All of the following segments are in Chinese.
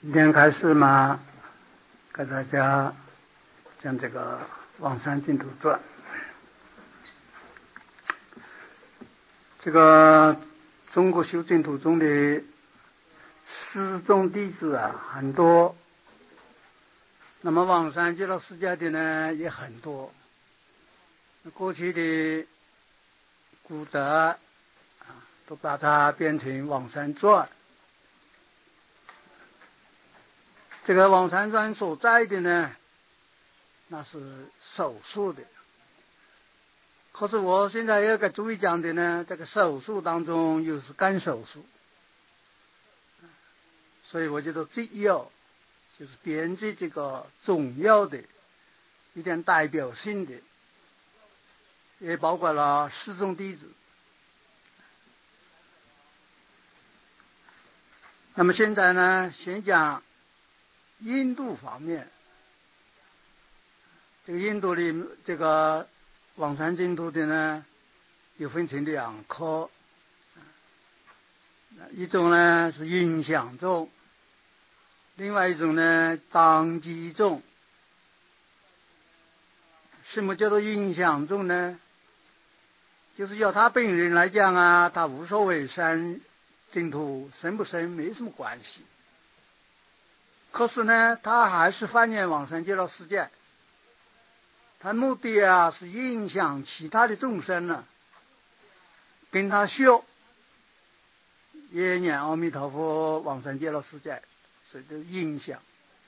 今天开始嘛，给大家讲这个《王山净土传》。这个中国修净土中的师宗弟子啊很多，那么王山极乐世界的呢也很多。过去的古德都把它变成《王山传》。这个《王山传》所在的呢，那是手术的。可是我现在要给诸位讲的呢，这个手术当中又是干手术，所以我觉得最要就是编辑这个重要的一点代表性的，也包括了师宗弟子。那么现在呢，先讲印度方面。这个印度的这个王山净土的呢，又分成两科，一种呢是影响宗，另外一种呢当机宗。什么叫做影响宗呢？就是要他本人来讲啊，他无所谓山净土深不深没什么关系，可是呢他还是发愿往生极乐世界，他目的啊是影响其他的众生呢，跟他学也念阿弥陀佛往生极乐世界，所以就影响。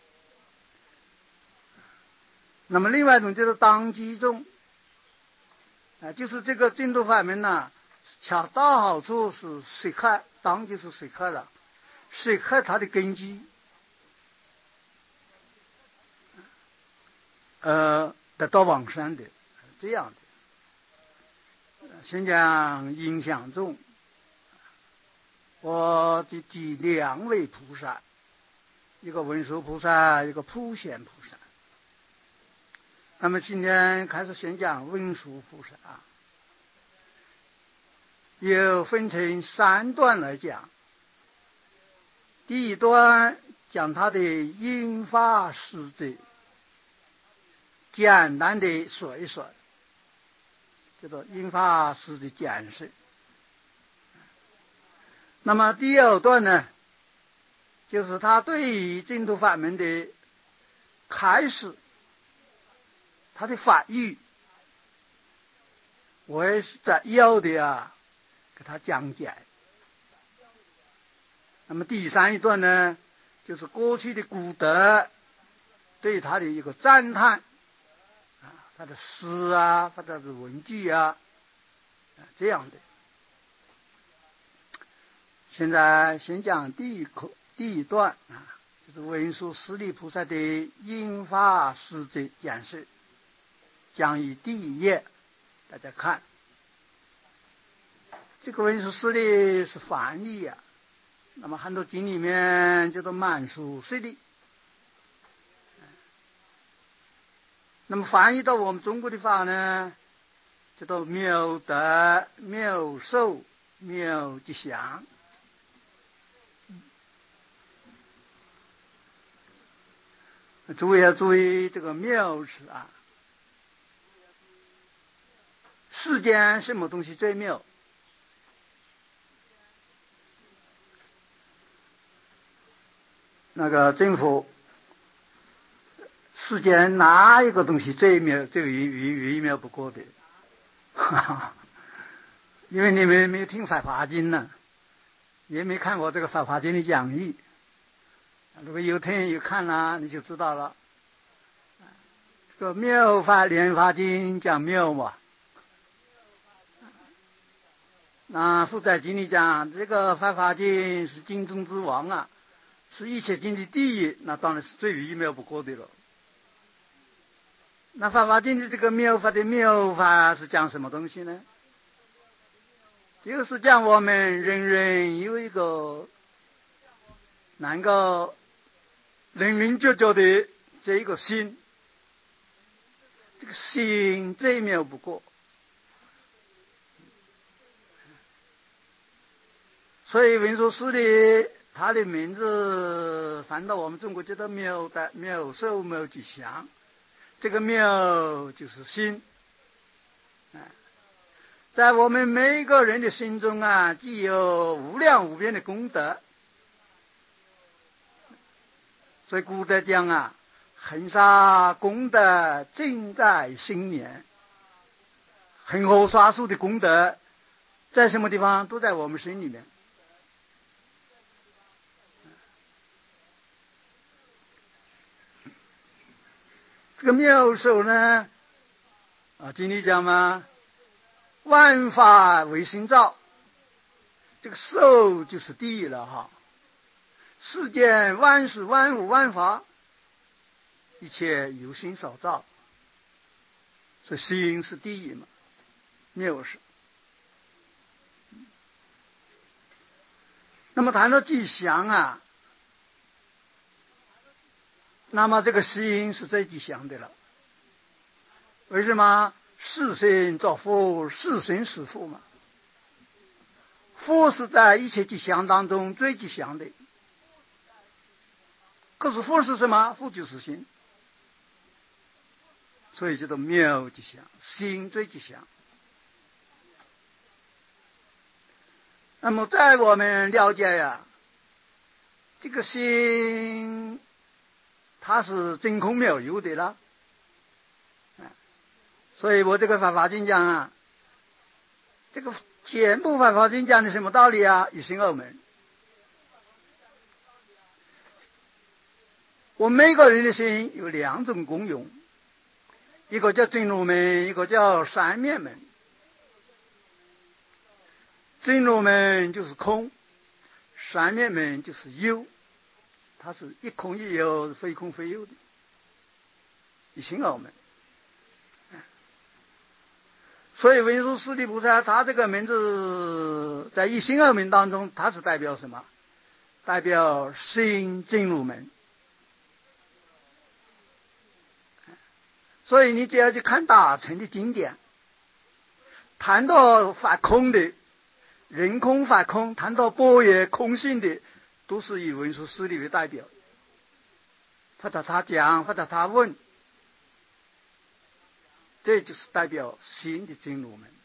那么另外一种就是当机宗，就是这个净土法门呢，恰到好处是随开，当就是随开了，随开它的根基，得到往生的，这样的。先讲影响宗，我就举两位菩萨，一个文殊菩萨，一个普贤菩萨。那么今天开始先讲文殊菩萨啊，又分成三段来讲。第一段讲他的因法实则，简单的说一说，叫做因法实的简释。那么第二段呢，就是他对于净土法门的开始，他的法义，我也是在要的啊给他讲解。那么第三一段呢，就是过去的古德对他的一个赞叹，他的诗啊，他的文句啊，这样的。现在先讲第一段啊，就是文殊师利菩萨的因法实则讲释，讲于第一页，大家看。这个文殊师利是翻译啊，那么很多经里面叫做满殊师利。那么翻译到我们中国的话呢，叫做妙德、妙受、妙吉祥。诸位要注意这个妙字啊，世间什么东西最妙？那个政府，世间哪一个东西最妙、最微妙不过的？因为你们没有听《法华经》呢，也没看过这个《法华经》的讲义。如果有听有看了，你就知道了。这个《妙法莲华经》讲妙嘛，那《负载经》里讲这个《法华经》是经中之王啊，是一切经的第一，那当然是最微妙不过的了。那《法华经》的这个妙法的妙法是讲什么东西呢？就是讲我们人人有一个能够灵灵觉觉的这一个心，这个心最妙不过。所以文殊师利他的名字翻到我们中国叫做妙寿妙吉祥，这个妙就是心。在我们每一个人的心中啊，既有无量无边的功德。所以古德讲啊，恒沙功德尽在心念。恒河沙数的功德在什么地方？都在我们心里面。这个妙寿呢，经里讲嘛，万法唯心造，这个寿就是第一了哈。世间万事万物万法，一切由心所造，所以心是第一嘛，妙寿。那么谈到吉祥啊，那么这个心是最吉祥的了。为什么？是心作福，是心是福嘛。福是在一切吉祥当中最吉祥的。可是福是什么？福就是心，所以叫做妙吉祥，心最吉祥。那么在我们了解呀，这个心它是真空没有的了。所以我这个《法华经》讲啊，这个全部《法华经》讲的什么道理啊？一心二门。我们每个人的心有两种功用，一个叫真如门，一个叫三面门。真如门就是空，三面门就是有，它是一空一有，非空非有的，一心二门。所以文殊师利菩萨他这个名字在一心二门当中，它是代表什么？代表心真如门。所以你只要去看大乘的经典，谈到法空的人空法空，谈到般若空性的，都是以文殊师利为代表，或者他讲，或者他问，这就是代表心的真如门。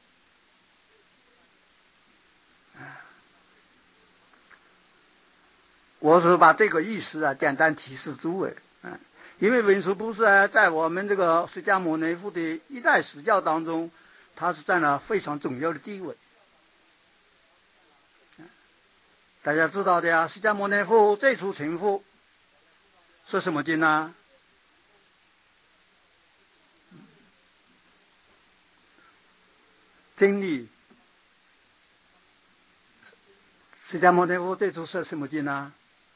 我是把这个意思啊简单提示诸位。因为文殊菩萨在我们这个释迦牟尼佛的一代实教当中，他是占了非常重要的地位。大家知道的呀，释迦牟尼佛最初成佛是什么经呢？真理。释迦牟尼佛最初是什么经呢？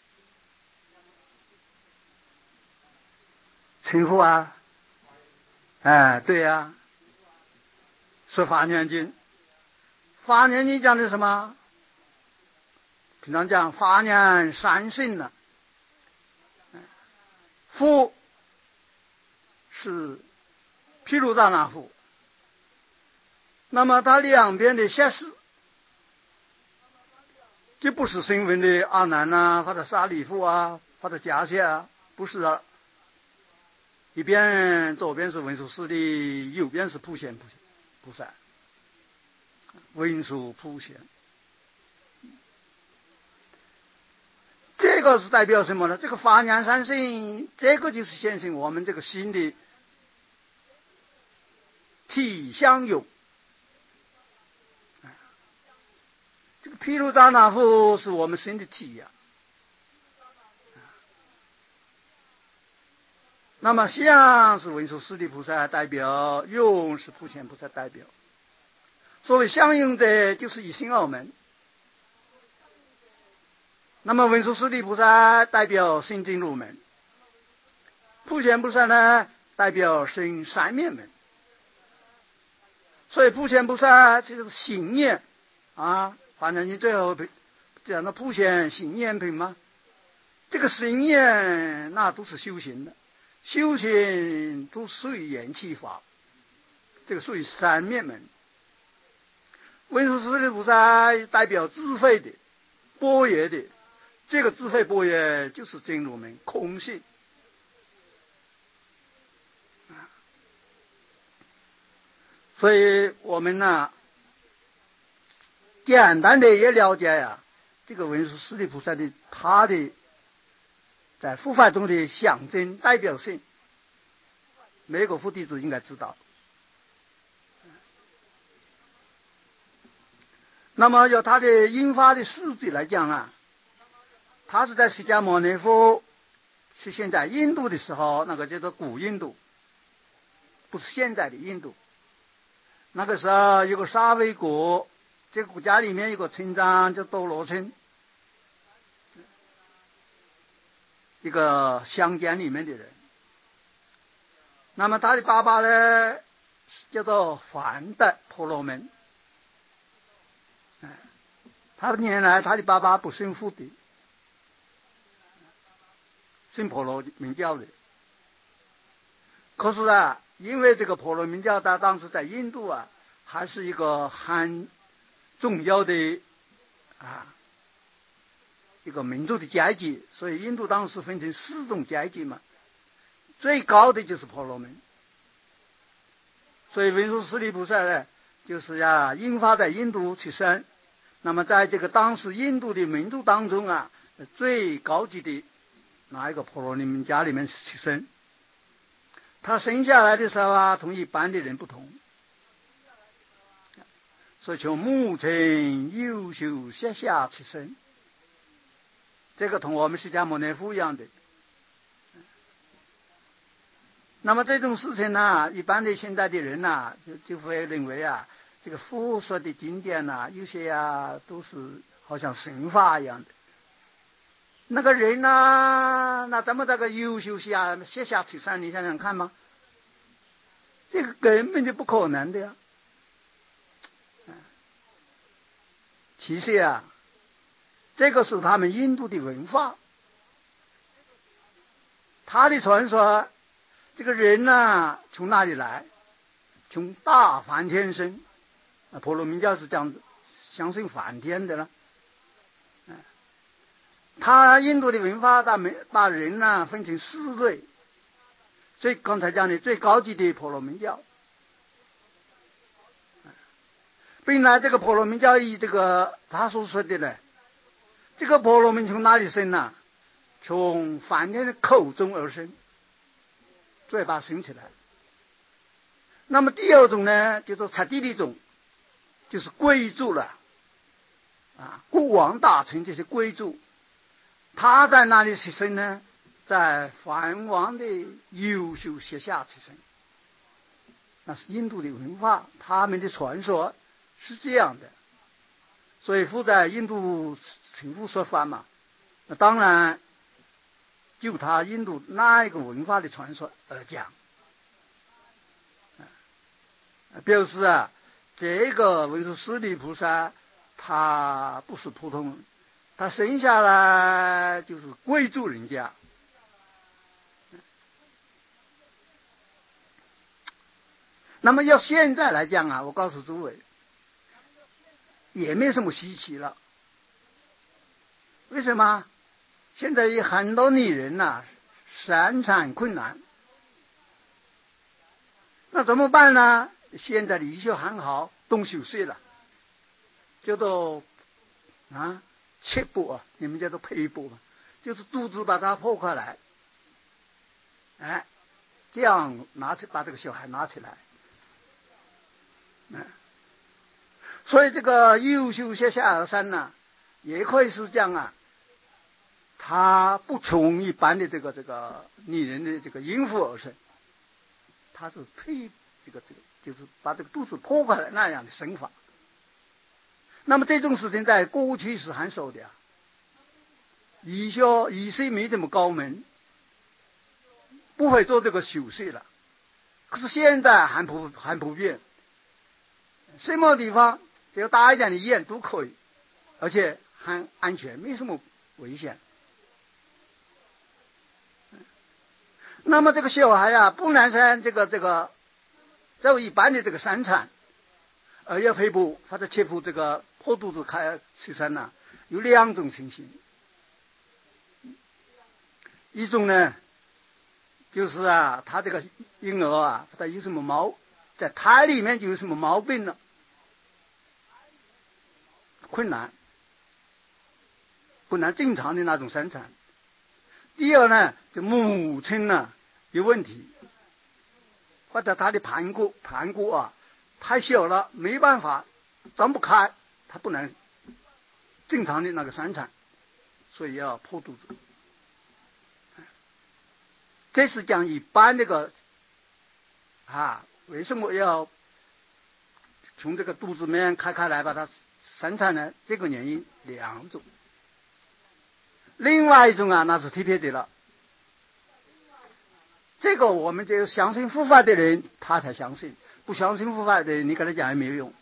成佛啊，对呀，说华严经。华严经讲的什么？平常讲华严三性呢。佛是毗卢遮那佛，那么他两边的下士，就不是声闻的阿难啊，或者沙利佛啊，或者迦叶啊，不是啊。一边左边是文殊师利，右边是普贤菩萨。文殊普贤，这个是代表什么呢？这个华严三性，这个就是显现我们这个心的体相有。这个毗卢遮那佛是我们心的体呀。那么相是文殊师利菩萨代表，用是普贤菩萨代表。所谓相应者，就是一心二门。那么文殊师利菩萨代表心真如门，普贤菩萨呢代表心三面门。所以普贤菩萨就是行念啊，反正你最后讲到普贤行念品嘛，这个行念那都是修行的。修行都属于缘起法，这个属于三面门。文殊师利菩萨代表智慧的、般若的、 这个智慧般若就是真如门空性。所以我们呢，简单的也了解呀，这个文殊师利菩萨的他的在护法中的象征代表性，每个护弟子应该知道。那么由他的引发的事迹来讲啊，他是在释迦牟尼佛出现在印度的时候，那个叫做古印度，不是现在的印度。那个时候有个沙维国，这个国家里面有个村长叫多罗村，一个乡间里面的人。那么他的爸爸呢叫做梵的婆罗门。他原来他的爸爸不信佛的，信婆罗门教的。可是啊，因为这个婆罗门教他当时在印度啊还是一个很重要的一个民族的阶级，所以印度当时分成4种阶级嘛，最高的就是婆罗门。所以文殊师利菩萨呢就是引发在印度出生。那么在这个当时印度的民族当中啊，最高级的那一个婆罗门家里面出生。他生下来的时候啊，同一般的人不同，所以从母亲优秀下下出生，这个同我们释迦牟尼佛一样的。那么这种事情呢，一般的现在的人呢就会认为啊，这个佛说的经典呢，有些都是好像神话一样的。那个人呢，那咱们这个优秀下出生，你想想看嘛，这个根本就不可能的呀。其实啊，这个是他们印度的文化，他的传说，这个人呢从哪里来？从大梵天生。婆罗门教是这样子，相信梵天的了。他印度的文化把人呢分成4类，刚才讲的最高级的婆罗门教。本来这个婆罗门教以这个他所说的呢，这个婆罗门从哪里生呢？从梵天的口中而生，嘴巴生起来。那么第2种呢，叫做刹帝利种，就是贵族了，国王大臣这些贵族。他在哪里出生呢？在梵王的优秀下下出生。那是印度的文化，他们的传说是这样的。所以佛在印度成佛说法嘛，那当然就他印度那一个文化的传说而讲，表示这个文殊师利菩萨他不是普通人，他生下来就是贵族人家。那么要现在来讲我告诉诸位，也没什么稀奇了。为什么？现在有很多女人生产困难，那怎么办呢？现在的医学很好，动手术了，叫做切腹你们叫做胚腹嘛，就是肚子把它剖开来，这样把这个小孩拿起来。所以这个优秀下下而生呢，也可以是讲他不从一般的这个女人的这个孕妇而生，他是配就是把这个肚子剖开来那样的生法。那么这种事情在过去是很少的医学没这么高门，不会做这个手术了。可是现在很普遍，什么地方只要大一点的医院都可以，而且很安全，没什么危险。那么这个小孩不能生就一般的这个生产，而要胚腹或者切腹这个破肚子开出生有2种情形。 一种呢，就是他这个婴儿他有什么在胎里面就有什么毛病了，困难，不能正常的那种生产。第二呢，就母亲呢有问题，或者他的盘骨太小了，没办法张不开，他不能正常的那个生产，所以要破肚子。这是讲一般这个为什么要从这个肚子面开来把它生产呢？这个原因两种。另外一种那是特别的了，这个我们就相信佛法的人他才相信，不相信佛法的人你跟他讲也没有用。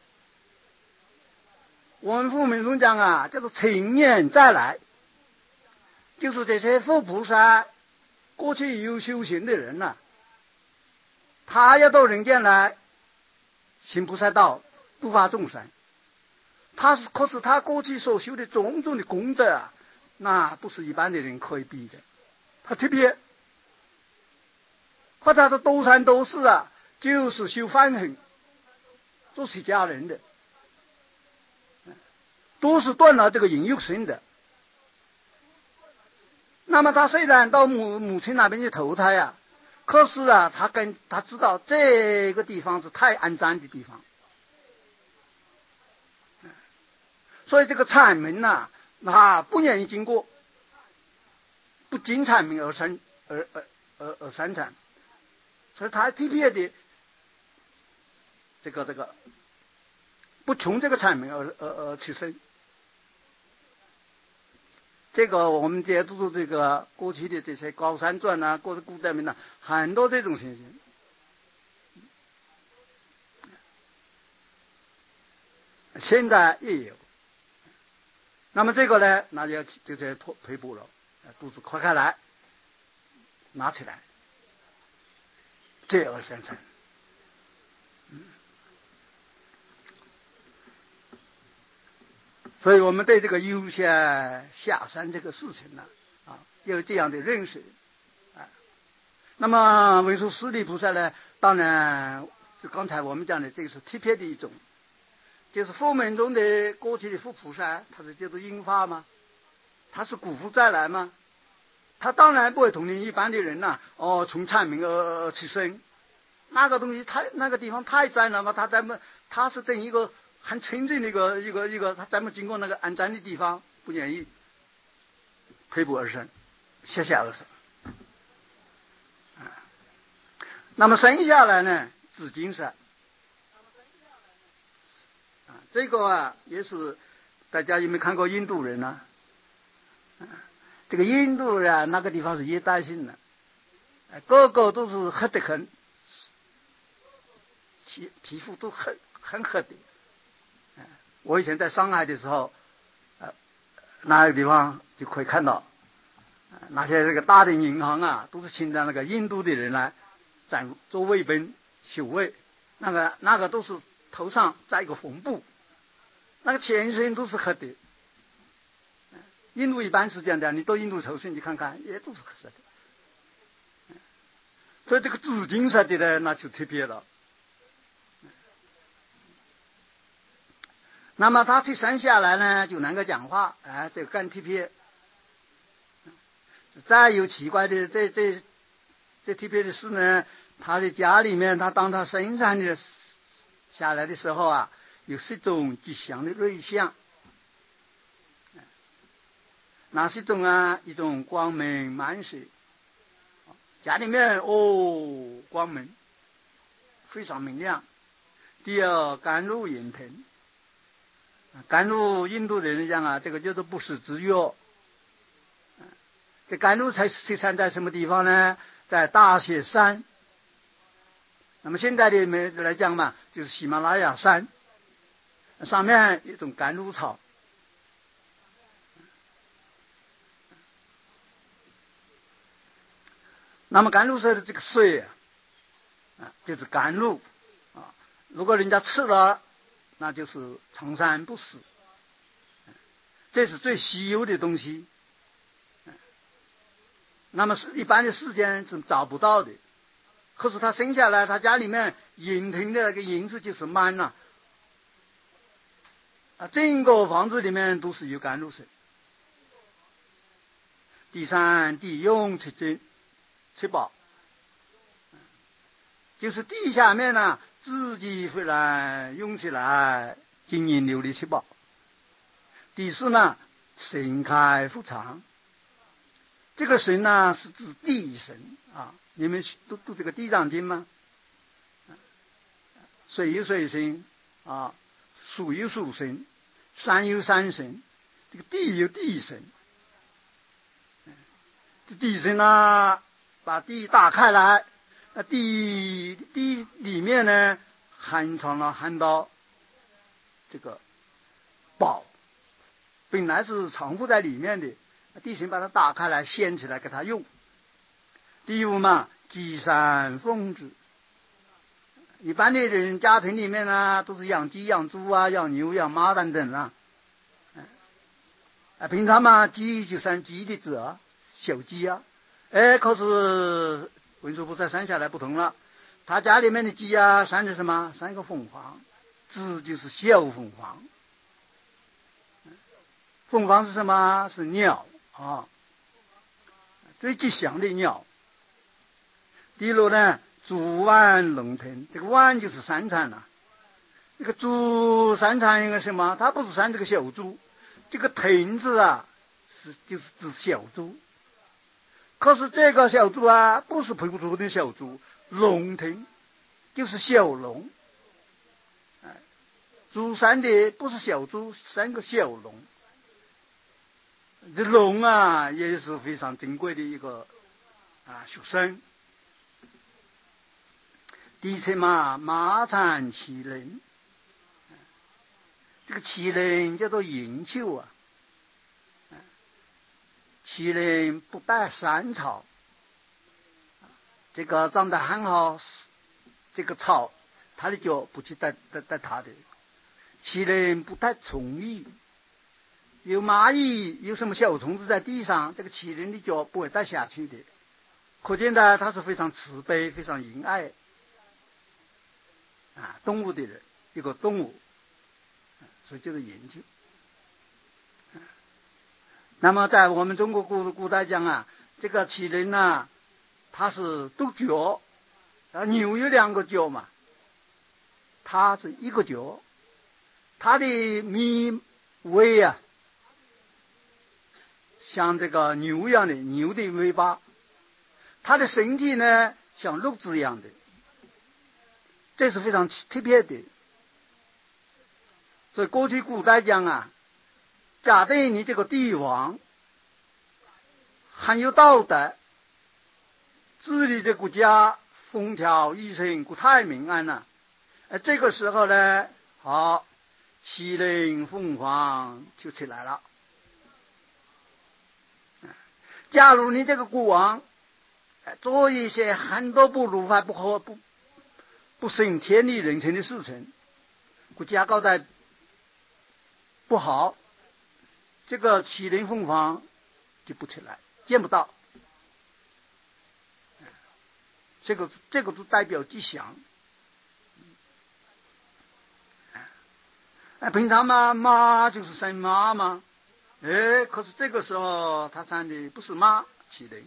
我们佛门中讲叫做成年再来，就是这些佛菩萨过去有修行的人他要到人间来行菩萨道，度化众生。可是他过去所修的种种的功德那不是一般的人可以比的。他特别或者他多三多四就是修梵行，做出家人的，都是断了这个淫欲心的。那么他虽然到母亲那边去投胎可是他知道这个地方是太肮脏的地方，所以这个阐明他不愿意经过，不经阐明而生产，所以他特别的这个不从这个阐明而起生。这个我们解读这个过去的这些高山传或者古代名很多这种情形。现在也有。那么这个呢，那就是推补了，肚子扩开来，拿起来，这而生成。所以我们对这个优先下山这个事情有这样的认识那么文殊师利菩萨呢，当然就刚才我们讲的这个是特别的一种，就是佛门中的过去的佛菩萨，他是叫做因法吗？他是古佛再来吗？他当然不会同一般的人从阐明而起身，那个东西那个地方太脏了嘛，他是等一个很清净的一个，他怎么经过那个肮脏的地方，不愿意推补而生，下而生。那么生下来呢，紫金色。这个也是大家有没有看过印度人呢？这个印度人那个地方是热带性的，个个都是黑得很，皮肤都很黑的。我以前在上海的时候，那个地方就可以看到，那些这个大的银行都是请的那个印度的人来做卫兵守卫，那个都是头上扎一个红布，那个全身都是黑的。印度一般是这样的，你到印度朝圣你看看，也都是黑色的。所以这个紫金色的呢，那就特别了。那么他去生下来呢，就能够讲话，这个更特别。再有奇怪的这特别的事呢，他的家里面，当他生产的下来的时候有10种吉祥的瑞相。哪10种一种光明满室，家里面光明非常明亮。第二，甘露盈盆。甘露印度人讲这个叫做不死之药。这甘露才产在什么地方呢？在大雪山。那么现在的来讲嘛，就是喜马拉雅山上面有一种甘露草。那么甘露水的这个水就是甘露如果人家吃了，那就是长生不死，这是最稀有的东西。 那么一般的时间是找不到的。可是他生下来，他家里面营庭的那个营子就是满了，整个房子里面都是有甘露水。第三，地涌其精其宝，就是地下面呢自己会来涌起来，晶莹琉璃七宝。第四呢，神开复藏。这个神呢是指地神啊，你们读这个地藏经吗？水有水神啊，树有树神，山有山神，这个地有地神。地神呢，把地打开来，地里面呢含藏了很多这个宝，本来是藏覆在里面的，地神把它打开来掀起来给他用。第五嘛，积善丰子。一般的人家庭里面呢都是养鸡养猪啊，养牛养马等等啊。平常嘛鸡就生鸡的子啊，小鸡啊。可是文殊菩萨生下来不同了，他家里面的鸡啊生的什么？生一个凤凰，子就是小凤凰。凤凰是什么？是鸟啊，最吉祥的鸟。第六呢，猪丸龙腾，这个丸就是三产了。这个猪三产应该什么？它不是生这个小猪，这个腾字啊就是指小猪。可是这个小猪啊不是普通的小猪，龙腾就是小龙。猪生的不是小猪，生个小龙。这龙啊也是非常珍贵的一个畜生。第七嘛，马产麒麟。这个麒麟叫做银丘啊。麒麟不带山草，这个长得很好，这个草它的脚不去带它的。麒麟不带虫蚁，有蚂蚁有什么小虫子在地上，这个麒麟的脚不会带下去的。可见呢，它是非常慈悲非常仁爱动物的人，一个动物，所以就是研究。那么在我们中国古代讲啊，这个麒麟呢，它是独角，牛有两个角嘛，它是一个角，它的尾啊像这个牛一样的，牛的尾巴，它的身体呢像鹿子一样的，这是非常特别的。所以过去古代讲啊，假定你这个帝王很有道德，治理这国家风调雨顺，国泰民安了。这个时候呢，好，麒麟凤凰就起来了。假如你这个国王做一些很多不如法不顺天理人情的事情，国家搞得不好，这个麒麟凤凰就不起来，见不到。这个都代表吉祥。平常嘛，马就是生马嘛，可是这个时候他生的不是马，麒麟。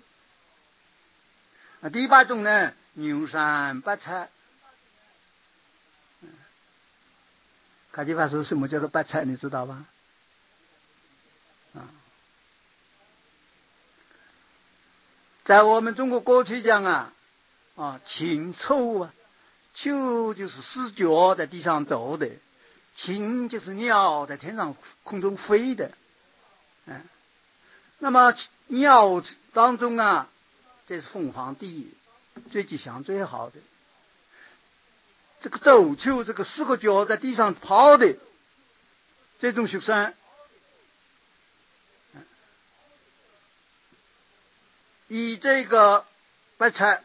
第八种呢，牛山白菜。卡基法说什么叫做白菜，你知道吧？在我们中国过去讲禽兽啊，丘就是四脚在地上走的，禽就是鸟在天上空中飞的。那么鸟当中啊，这是凤凰第一，最吉祥最好的。这个走丘，这个四个脚在地上跑的这种畜生，以这个白菜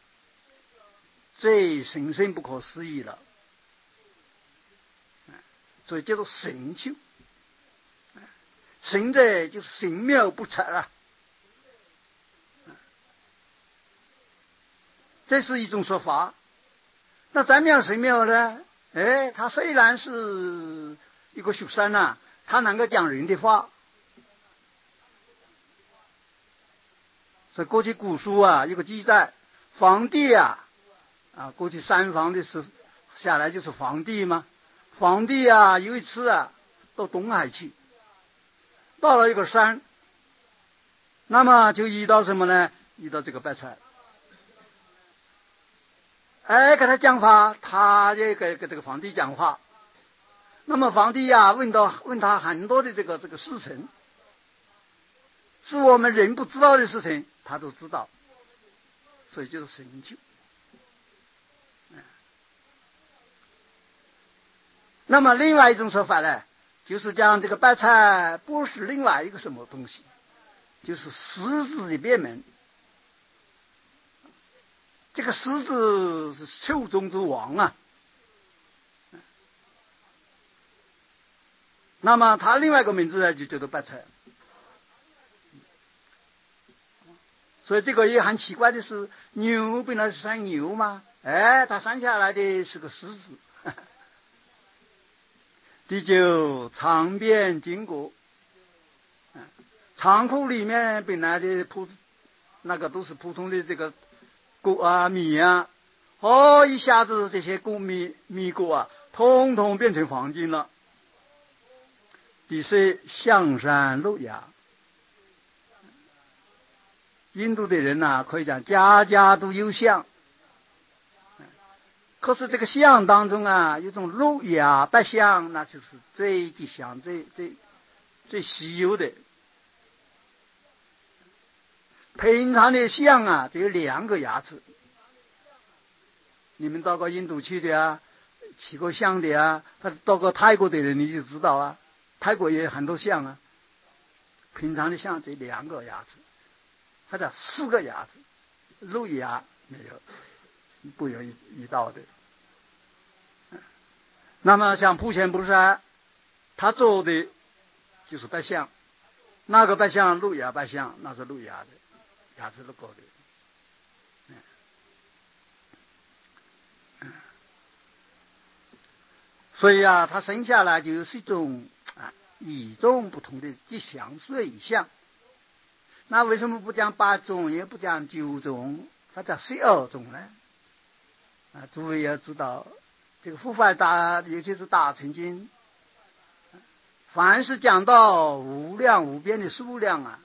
最神圣不可思议了，所以叫做神丘。神者就是神妙不测啊。 这是一种说法。那在妙神庙呢？他虽然是一个学生啊，他能够讲人的话。所以过去古书啊有个记载，皇帝啊过去三皇的时下来就是皇帝嘛。皇帝啊有一次啊到东海去，到了一个山，那么就遇到什么呢？遇到这个白菜。跟他讲话，他也给这个皇帝讲话。那么皇帝啊问他很多的这个事情，是我们人不知道的事情，他都知道，所以就是神救。那么另外一种说法呢，就是讲这个白菜不是另外一个什么东西，就是狮子的变门。这个狮子是兽中之王啊。那么他另外一个名字呢，就叫做白菜。所以这个也很奇怪的是，牛本来是生牛嘛，它生下来的是个狮子。第九，长鞭经过。仓库里面本来的那个都是普通的这个谷啊米啊，一下子这些米谷啊统统变成黄金了。第十，象山路亚。印度的人啊可以讲家家都有象，可是这个象当中啊有种路亚白象，那就是最吉祥最稀有的。平常的象啊只有2个牙齿。你们到过印度去的啊，骑过象的啊，到过泰国的人你就知道啊，泰国也很多象啊。平常的象只有2个牙齿，或者4个牙齿，路牙没有，不容易遇到的。那么像普贤菩萨，他做的就是白象，那个白象路牙白象，那是路牙的，牙齿都高的。所以啊，他生下来就是一种与众不同的吉祥瑞相。那为什么不讲8种，也不讲9种，或者12种呢？诸位要知道，这个护法大，尤其是大乘经，凡是讲到无量无边的数量啊，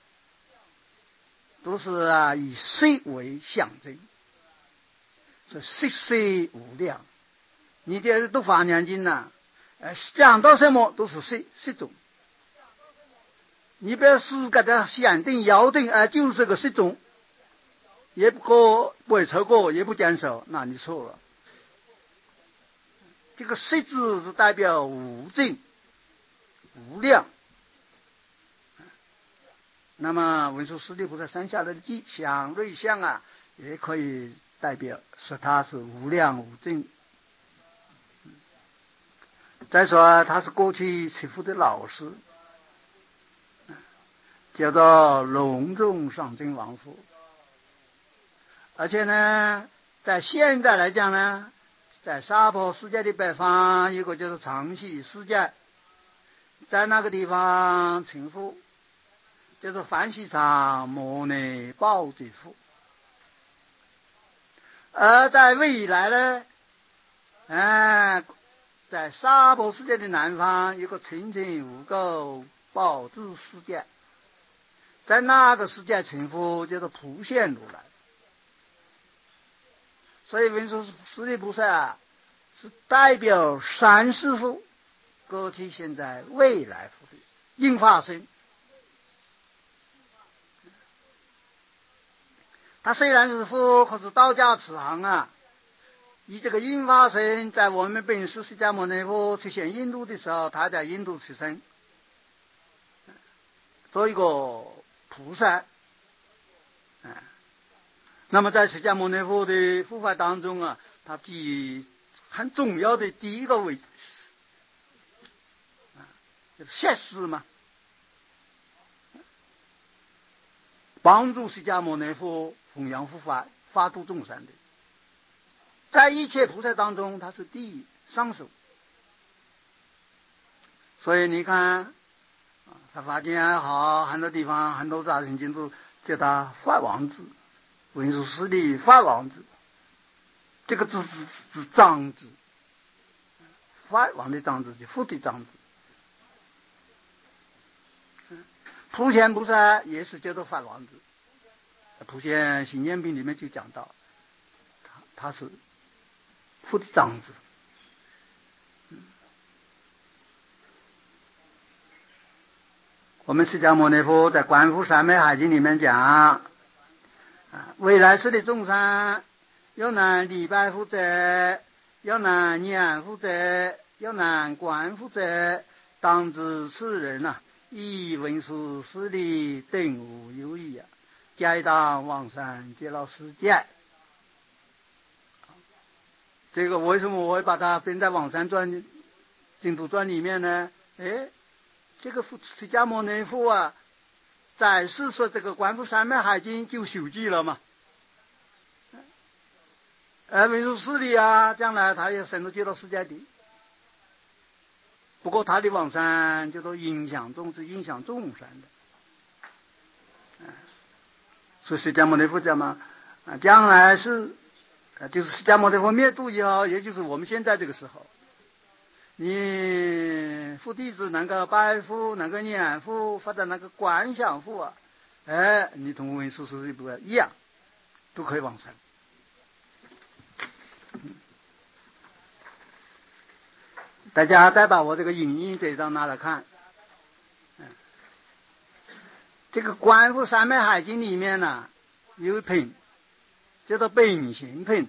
都是以色为象征，所以色色无量。你这读法华经呐，讲到什么都是色种。你不要是给它限定要定，就是这个色种，也不会超过，也不减少，那你错了。这个色字是代表无尽无量。那么文殊师利菩萨生下来的吉祥瑞相啊，也可以代表说它是无量无尽。再说他是过去持父的老师，叫做隆重上尊王父。而且呢，在现在来讲呢，在娑婆世界的北方有个叫做长溪世界，在那个地方成父叫做梵喜场摩尼宝觉父。而在未来呢，在娑婆世界的南方有个澄清无垢宝智世界，在那个世界成佛叫做普现如来。所以文殊师利菩萨是代表三世佛，过去现在未来佛的应化身。他虽然是佛，可是道家慈航啊，以这个应化身，在我们本师释迦牟尼佛出现印度的时候，他在印度出生，做一个菩萨。那么在释迦牟尼佛的护法当中啊，他很重要的第一个位置就是摄施嘛，帮助释迦牟尼佛弘扬护法， 发度众生的，在一切菩萨当中，他是第一上首。所以你看，他法经也好，很多地方很多大乘经都叫他法王子，文殊师利法王子，这个字是藏字，法王的藏字，就佛的藏字。普贤菩萨也是叫做法王子，普贤行愿品里面就讲到，他是佛的藏字。我们释迦牟尼佛在《观复三昧海经》里面讲，未来世的众生，要能礼拜佛者，要能念佛者，要能观佛者，当知此人以文殊师利等无有异，皆当往生极乐世界。这个为什么我会把它编在《往生传》《净土传》里面呢？这个释迦牟尼佛在世说这个《观复三昧海经》就受记了嘛。文殊师利将来他也升到极乐世界的。不过他的往生叫做影响众，是影响众生的。所以释迦牟尼佛讲嘛，将来是就是释迦牟尼佛灭度以后，也就是我们现在这个时候，你佛弟子能够拜佛，能够念佛，或者能够观想佛你同文殊师利不一样，都可以往生。大家再把我这个影印这一张拿来看，这个《观复三昧海经》里面有一品叫做本行品。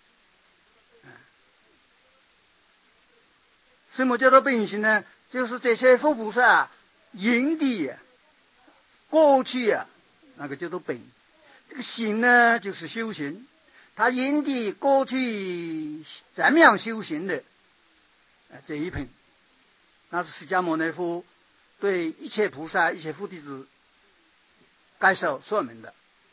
什么叫做本行呢？就是这些佛菩萨因地过去那个叫做本，这个行呢就是修行，他因地过去怎么样修行的这一品，那是释迦牟尼佛对一切菩萨一切佛弟子该受说明的。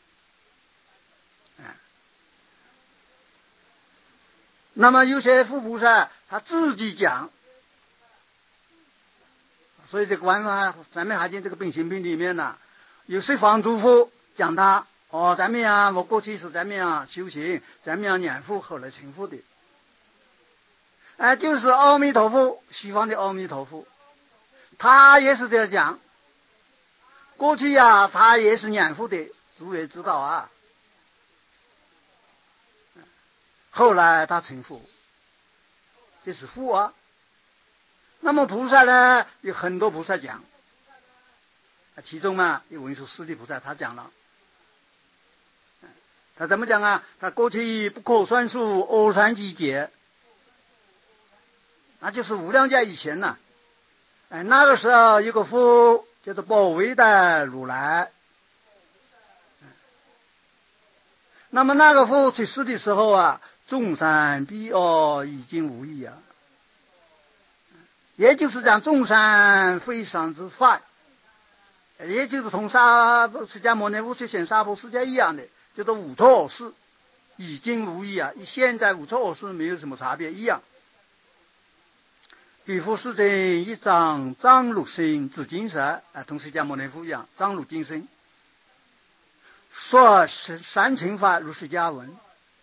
那么有些佛菩萨他自己讲，所以这个《观复三昧海经》这个本行品里面有十方诸佛讲他怎么样，我过去是怎么样修行，怎么样念佛，后来成佛的。就是阿弥陀佛，西方的阿弥陀佛，他也是这样讲。过去他也是念佛的，诸位知道后来他成佛，这是佛那么菩萨呢，有很多菩萨讲，其中有文殊师利菩萨，他讲了，他怎么讲他过去不可算数阿三祇劫。那就是无量劫以前那个时候有个佛叫做宝威的如来。那么那个佛去世的时候众生彼已经无异也就是讲众生非常之快，也就是同释迦牟尼佛去显娑婆世界一样的，叫做无错事，已经无异现在无错事没有什么差别一样。彼佛世尊一张张鹿身至金色同释迦牟尼佛一样，张鹿金身，说三乘法如是迦文。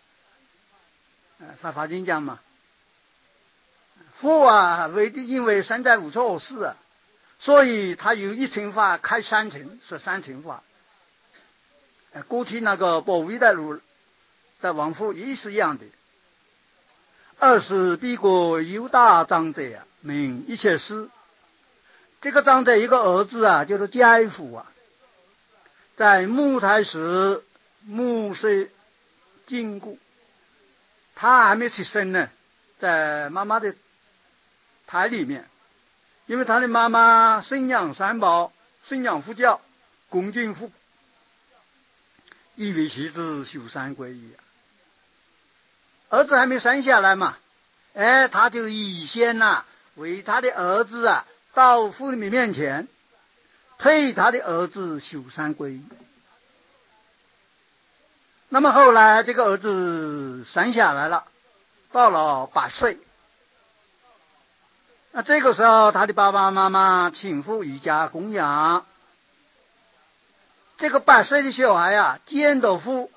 法经讲嘛，佛因为身在无错事所以他有一乘法开三乘，说三乘法。过去那个宝威的如的王佛也是一样的。二是彼国犹大长者名一切师，这个长者一个儿子叫做迦父在母胎时母色禁锢，他还没出生呢，在妈妈的胎里面，因为他的妈妈信仰三宝，信仰佛教，恭敬佛，以为其子修三皈依儿子还没生下来嘛，他就以先为他的儿子到父母面前推他的儿子修三皈依。 那么后来这个儿子生下来了，到了8岁。那这个时候他的爸爸妈妈请父一家供养。这个8岁的小孩啊，见到父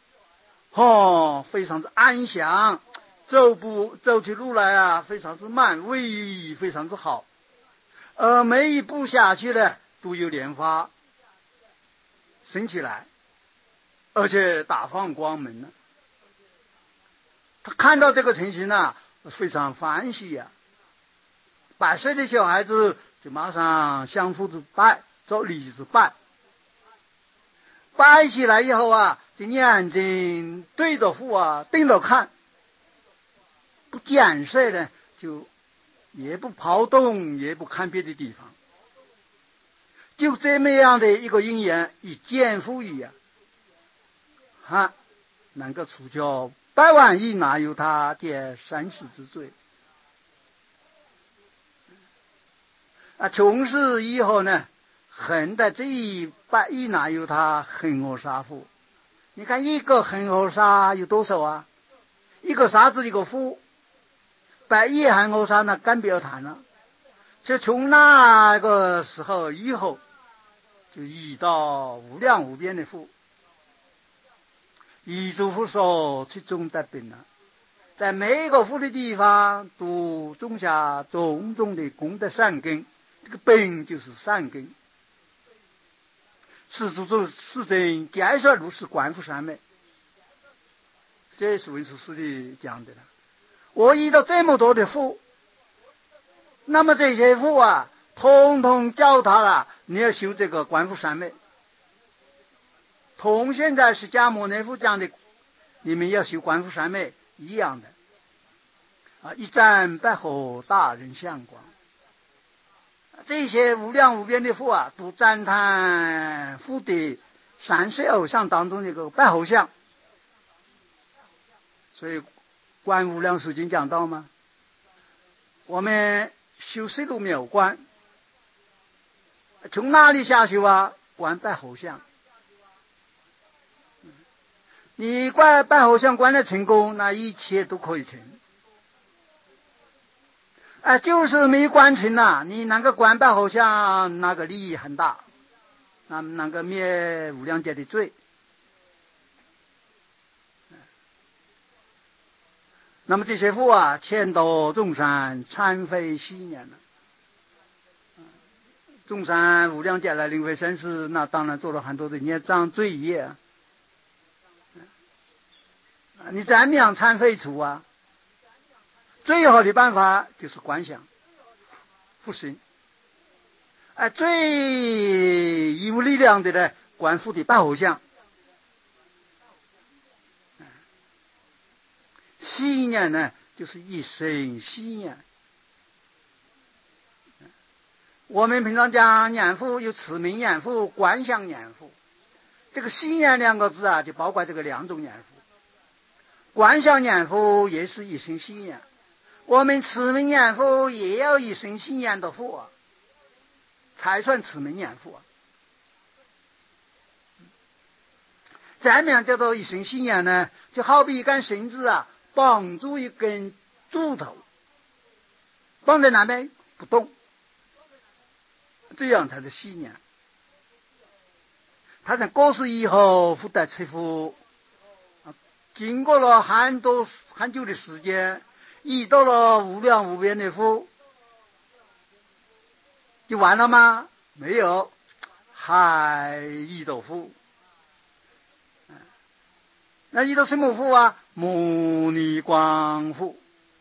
非常之安详，走起路来啊非常之慢，胃非常之好，每一步下去呢都有莲花升起来，而且大放光明了。他看到这个情形啊，非常欢喜呀。8岁的小孩子就马上向父子拜，做礼子拜。拜起来以后啊，这眼睛对着父啊盯着看，不见色呢，就也不跑动，也不看别的地方，就这么样的一个因缘，一见父一样，能够除掉100万亿哪有他的生死之罪。从此以后呢，恨的这100亿哪有他恒河沙父。你看一个恒河沙有多少啊？一个沙子一个父，100亿恒河沙那更不要谈了。就从那个时候以后，就移到无量无边的父。遗嘱父所去种的本了，在每个父的地方都种下种种的功德善根，这个本就是善根。世祖宗世尊介绍如是观复三昧，这是文殊师利讲的了。我遇到这么多的父，那么这些父啊，统统教他了，你要修这个观复三昧。同现在释迦牟尼佛讲的，你们要修观复三昧一样的。一瞻白河大人相光。这些无量无边的父啊，都赞叹父的30偶像当中的一个白猴像。所以观无量寿经讲到吗？我们修十路妙观，从哪里下修啊？观白猴像。你观白猴像观的成功，那一切都可以成。就是没观成呐，你那个观白猴像那个利益很大，那个灭无量劫的罪。那么这些父啊，千斗众生参非昔年了。众生无量劫来轮回生死，那当然做了很多的孽障罪业。你怎么样参废除啊？最好的办法就是观想复心。最有力量的呢，观复的白猴像。昔年呢，就是一生昔年。我们平常讲念佛，有持名念佛、观想念佛。这个昔年2个字啊，就包括这个2种念佛。观想念佛也是一生昔年。我们持名念佛也要一生昔年的佛才算持名念佛。怎么样叫做一生昔年呢？就好比一根绳子啊，绑住一根柱头，绑在那边不动，这样才是昔年。他在过世以后福德切福，经过了很久的时间，遇到了无量无边的福，就完了吗？没有，还遇到福。那遇到什么福啊？牟尼光福。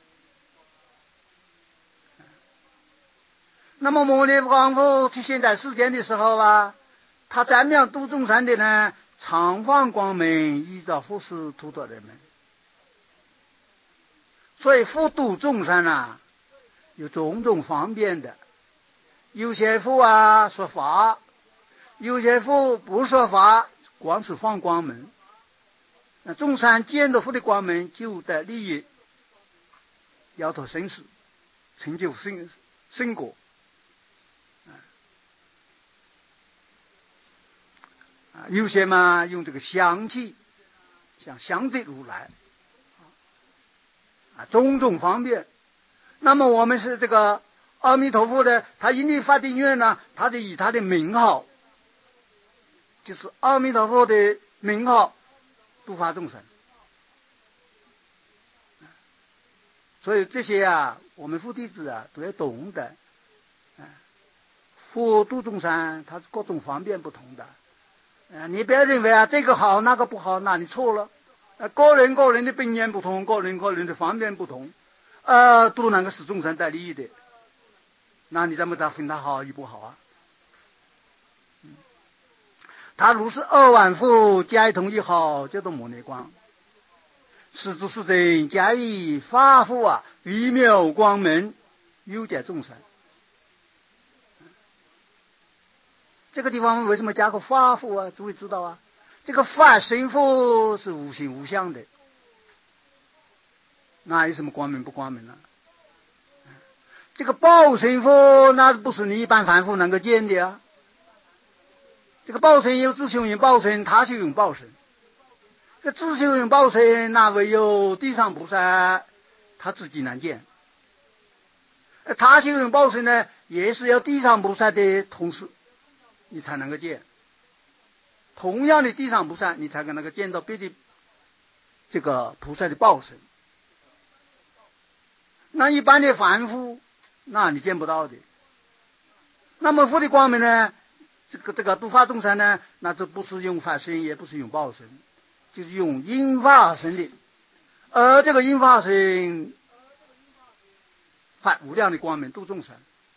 那么牟尼光福出现在世间的时候啊，他怎么样度众生的呢？常放光明，依照佛事度脱人们。所以佛度众生啊，有种种方便的。有些佛啊说法，有些佛不说法，光是放光明。那众生见到佛的光明，就得利益，摇脱生死，成就圣果。有些嘛用这个香气像相对如来种种方便。那么我们是这个阿弥陀佛的，他因地发定愿呢，他的以他的名号，就是阿弥陀佛的名号度化众生。所以这些我们佛弟子都要懂得。佛度众生，它是各种方便不同的。你不要认为这个好那个不好，那你错了。个人的病源不同，个人的方便不同，都能够使众生得利益的。那你怎么分他好与不好啊？他如是2万佛皆同一好，叫做摩尼光。是诸是真皆以法佛微妙光明有解众生。这个地方为什么加个法佛诸位知道啊？这个法身佛是无形无相的，那有什么光明不光明呢？这个报身佛那不是你一般凡夫能够见的啊。这个报身有自修用报身，他修用报身。这自修用报身，那唯有地上菩萨他自己能见。他修用报身呢，也是要地上菩萨的同时你才能够见。同样的地上菩萨，你才能够见到别的这个菩萨的报身。那一般的凡夫，那你见不到的。那么佛的光明呢，这个度化众生呢，那就不是用法身，也不是用报身，就是用因化身的。而这个因化身发无量的光明度众生。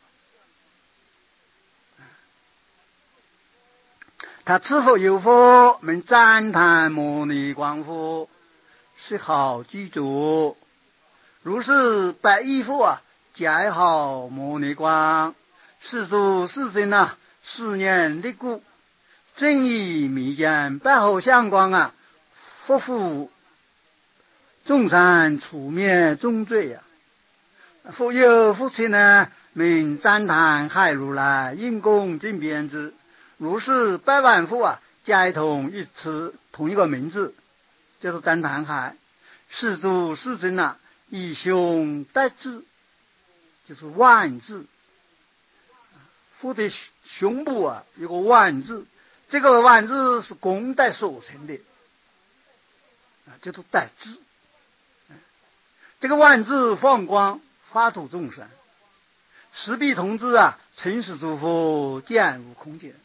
他知否有佛，们赞叹摩尼光佛，是好具足。如是百亿佛皆好摩尼光，是诸世尊4年立故，正以密见百后相光佛复众生除灭重罪复有父亲名赞叹海如来，因功尽遍之。如是百万佛皆同一词，同一个名字，就是赞叹海。是诸世尊以胸代字，就是万字。佛的胸部有个万字，这个万字是功德所成的叫做代字。这个万字放光发度众生，十臂同志成实诸佛见无空间。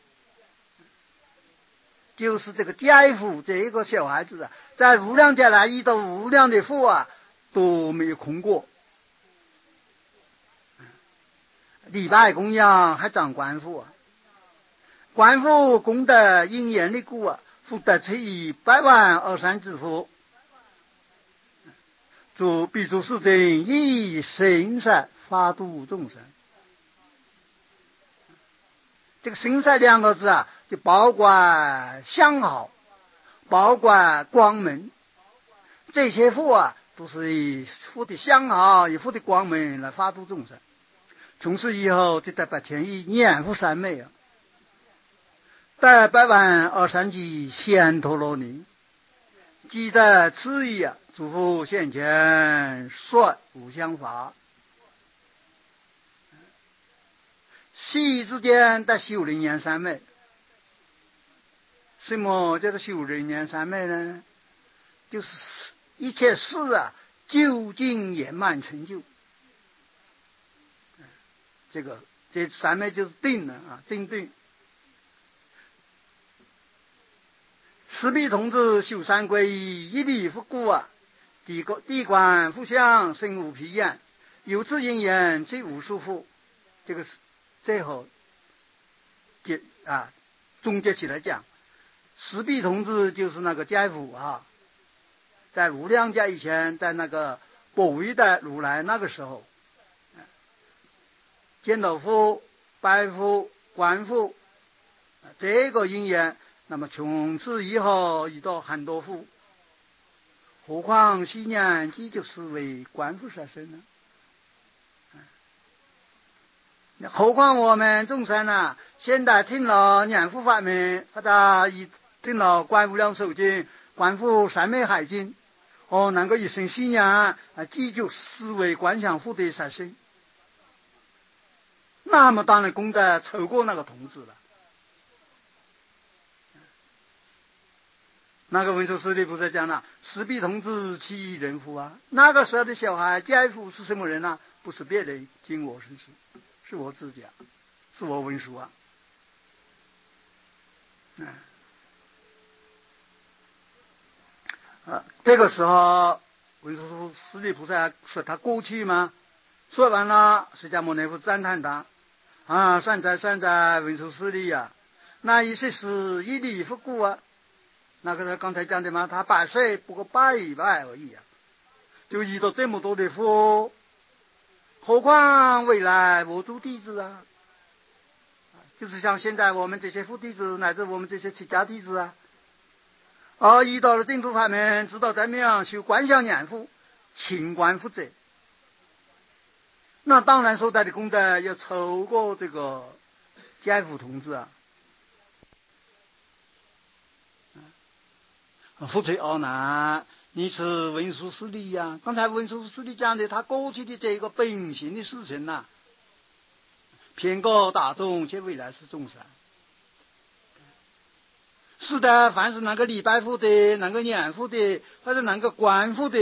就是这个家父这个小孩子在无量劫来遇到无量的佛都没有空过。礼拜供养还长官父官父功德因缘的故福德持以100万23之佛，诸彼诸世尊以神色发度众生。这个神色2个字就包括相好，包括光明。这些佛都是以佛的相好，以佛的光明来发度众生。从此以后就得8000亿念佛三昧得100万23级贤陀罗尼，即得此意诸佛现前说无相法。昔之间得修人言三昧。什么叫做修人言三昧呢？就是一切事究竟圆满成就。这三昧就是定了真定。十臂同志修三皈依，一力不顾地观复相身无疲厌，有自因缘最无束缚。这个是最后总结起来讲，十臂同志就是那个家父在无量劫以前，在那个波维的如来那个时候，见到佛、拜佛、观佛，这个因缘，那么从此以后遇到很多佛，何况昔年即就是为观佛所生呢？何况我们众生现在听了念佛法门，或者听了观无量寿经、 官府善美海景，能够一生信仰祈求四位观相福德才行。那么当然功德超过那个童子了。那个文殊师利菩萨讲了，十比童子其人乎啊？那个时候的小孩家父是什么人啊？不是别人，经我生是我自己啊，是我文殊啊。这个时候文殊师利菩萨说他过去吗？说完了，释迦牟尼佛赞叹他善哉文殊师利啊，那一世是一力不顾啊。那个他刚才讲的嘛，他100岁不过100而已啊，就遇到这么多的佛，何况未来我诸弟子啊，就是像现在我们这些佛弟子乃至我们这些出家弟子啊，遇到了净土法门，知道怎么样修观想念佛、勤观佛者，那当然所带的功德要超过这个家父同志啊。佛垂阿难，你是文殊师利呀。刚才文殊师利讲的他过去的这个本性的事情呐，偏告大众且未来是众生。是的，凡是能够礼拜佛的，能够念佛的，或者能够观佛的，